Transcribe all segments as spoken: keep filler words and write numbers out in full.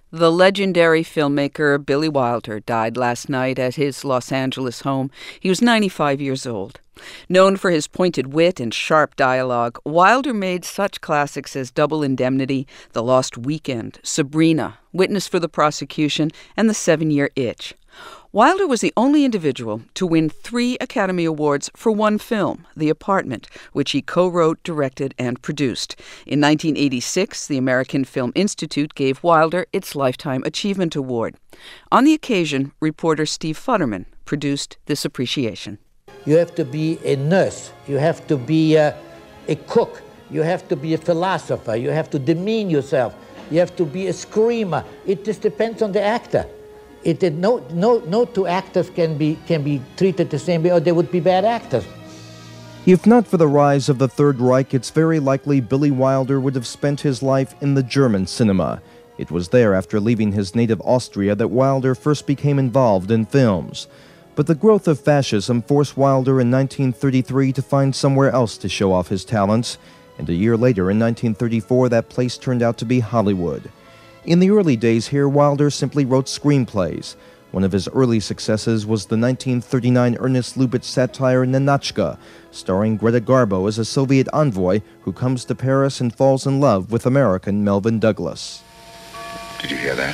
The legendary filmmaker Billy Wilder died last night at his Los Angeles home. He was ninety-five years old. Known for his pointed wit and sharp dialogue, Wilder made such classics as Double Indemnity, The Lost Weekend, Sabrina, Witness for the Prosecution, and The Seven-Year Itch. Wilder was the only individual to win three Academy Awards for one film, The Apartment, which he co-wrote, directed, and produced. In nineteen eighty-six, the American Film Institute gave Wilder its Lifetime Achievement Award. On the occasion, reporter Steve Futterman produced this appreciation. You have to be a nurse. You have to be a, a cook. You have to be a philosopher. You have to demean yourself. You have to be a screamer. It just depends on the actor. It, it, no, no, no two actors can be, can be treated the same way, or they would be bad actors. If not for the rise of the Third Reich, it's very likely Billy Wilder would have spent his life in the German cinema. It was there, after leaving his native Austria, that Wilder first became involved in films. But the growth of fascism forced Wilder in nineteen thirty-three to find somewhere else to show off his talents, and a year later, in nineteen thirty-four, that place turned out to be Hollywood. In the early days here, Wilder simply wrote screenplays. One of his early successes was the nineteen thirty-nine Ernest Lubitsch satire Ninotchka, starring Greta Garbo as a Soviet envoy who comes to Paris and falls in love with American Melvyn Douglas. Did you hear that?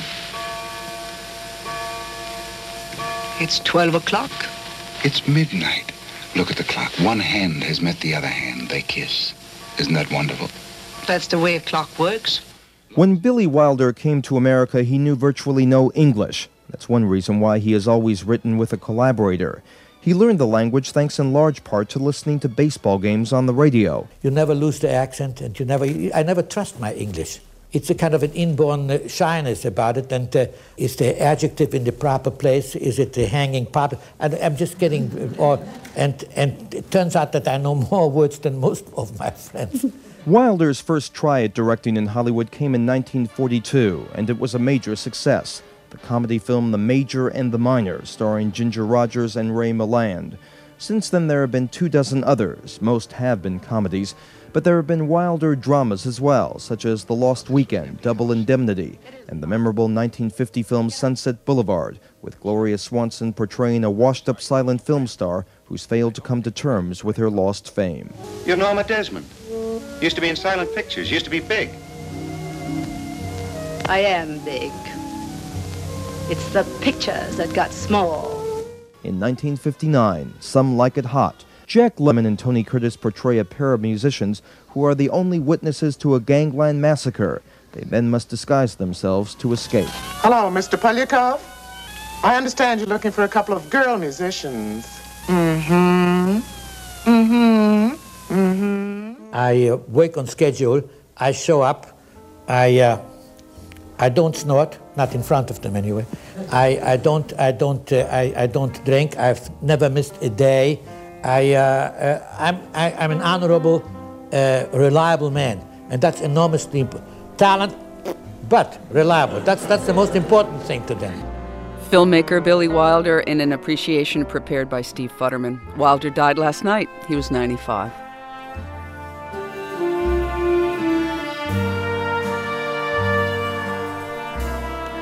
It's twelve o'clock. It's midnight. Look at the clock. One hand has met the other hand. They kiss. Isn't that wonderful? That's the way a clock works. When Billy Wilder came to America, he knew virtually no English. That's one reason why he has always written with a collaborator. He learned the language thanks in large part to listening to baseball games on the radio. You never lose the accent, and you never, I never trust my English. It's a kind of an inborn uh, shyness about it, and uh, is the adjective in the proper place? Is it the hanging part? And I'm just getting, uh, or, and, and it turns out that I know more words than most of my friends. Wilder's first try at directing in Hollywood came in nineteen forty-two, and it was a major success. The comedy film The Major and the Minor, starring Ginger Rogers and Ray Milland. Since then, there have been two dozen others. Most have been comedies, but there have been Wilder dramas as well, such as The Lost Weekend, Double Indemnity, and the memorable nineteen fifty film Sunset Boulevard, with Gloria Swanson portraying a washed-up silent film star who's failed to come to terms with her lost fame. You're Norma Desmond. Used to be in silent pictures, used to be big. I am big. It's the pictures that got small. In nineteen fifty-nine, Some Like It Hot, Jack Lemmon and Tony Curtis portray a pair of musicians who are the only witnesses to a gangland massacre. They then must disguise themselves to escape. Hello, Mister Polyakov. I understand you're looking for a couple of girl musicians. Mm-hmm. Mm-hmm. Mm-hmm. I uh, work on schedule. I show up. I uh, I don't snort, not in front of them anyway. I, I don't I don't uh, I, I don't drink. I've never missed a day. I uh, uh, I'm I, I'm an honorable, uh, reliable man, and that's enormously important. Talent, but reliable. That's that's the most important thing to them. Filmmaker Billy Wilder in an appreciation prepared by Steve Futterman. Wilder died last night. He was ninety-five.